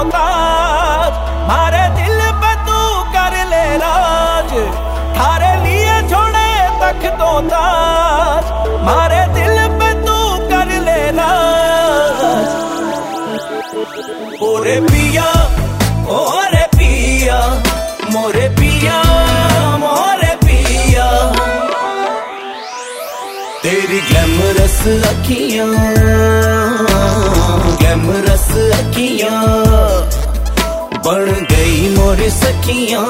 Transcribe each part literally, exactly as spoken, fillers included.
मोहताज, मारे दिल पे तू कर ले राज, थारे लिए छोड़े तक तो ताज, मारे दिल पे तू कर ले राज। ओरे पिया ओरे पिया मोरे पिया मोरे पिया, तेरी ग्लैमरस अखियां ग्लैमरस अखियां बन गई मोरी सखियां,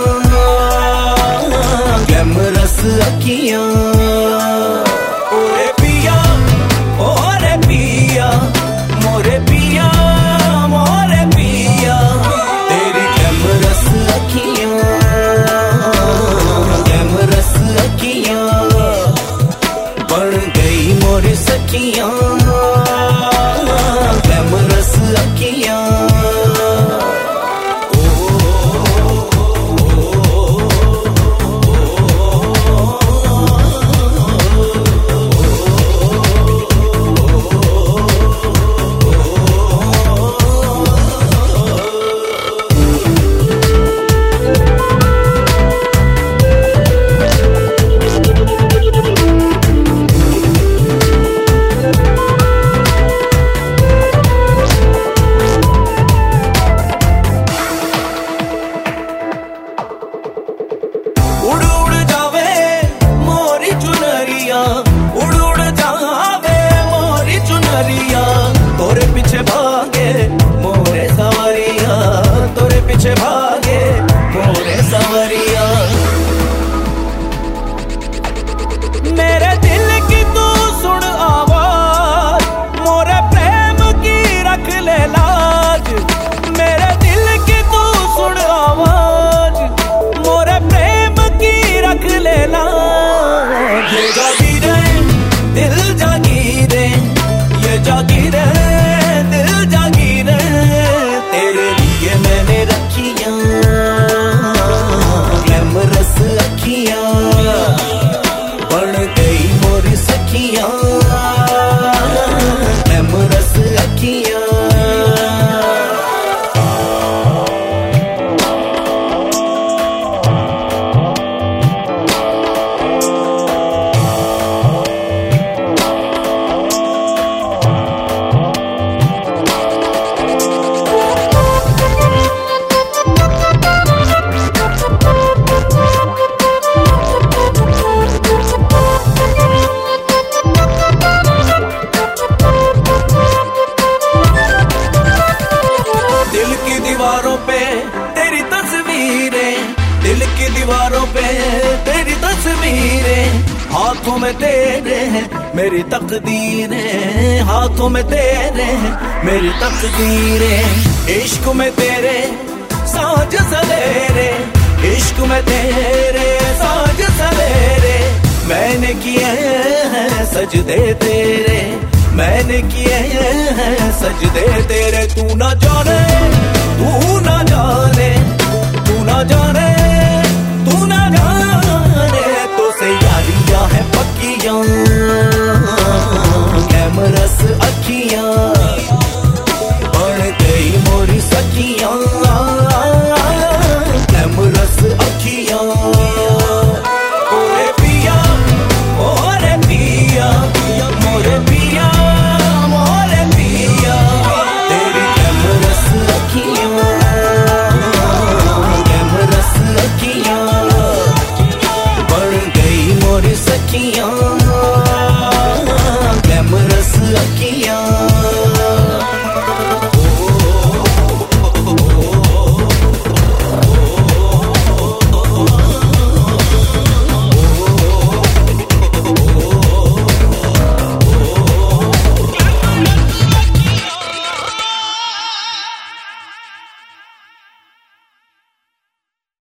ग्लैमरस अखियां। ओरे पिया ओरे पिया मोरे पिया मोरे पिया, तेरी ग्लैमरस अखियां ग्लैमरस अखियां बन गई मोरी सखियां, ग्लैमरस अखियां। उड़ उड़ जावे मोरी चुनरिया, उड़ उड़ जावे मोरी चुनरिया, तोरे पीछे भागे मोरे सवरिया, तोरे पीछे भागे मोरे सवरिया। मेरे दिल की तू सुन आवाज, मोरे प्रेम की रख ले लाज, मेरे दिल की तू सुन आवाज, मोरे प्रेम की रख ले लाज। ये जागीरे दिल जागीरे, ये जागीरे दिल जागीरे, तेरे लिए मैंने रखियां ग्लैमरस अखियां बन गई मोरी सखियां, ग्लैमरस अखियां। दिल की दीवारों पे तेरी तस्वीरें, दिल की दीवारों पे तेरी तस्वीरें, हाथों में तेरे हैं मेरी तकदीरें, हाथों में तेरे हैं मेरी तकदीरें। इश्क में तेरे साँझ सवेरे, इश्क में तेरे साँझ सवेरे, मैंने किए हैं सजदे तेरे, मैंने किए हैं सजदे तेरे। तू ना जाने तू ना जाने तू ना जाने तू ना जाने, तो से यारियां है पक्कियां ग्लैमरस अखियां बन गई मोरी सखियां, ग्लैमरस अखियां। ओरे पिया ओरे पिया मोरे पिया मोरे पिया, तेरी ग्लैमरस अखियां ग्लैमरस अखियां बन गई मोरी सखियां।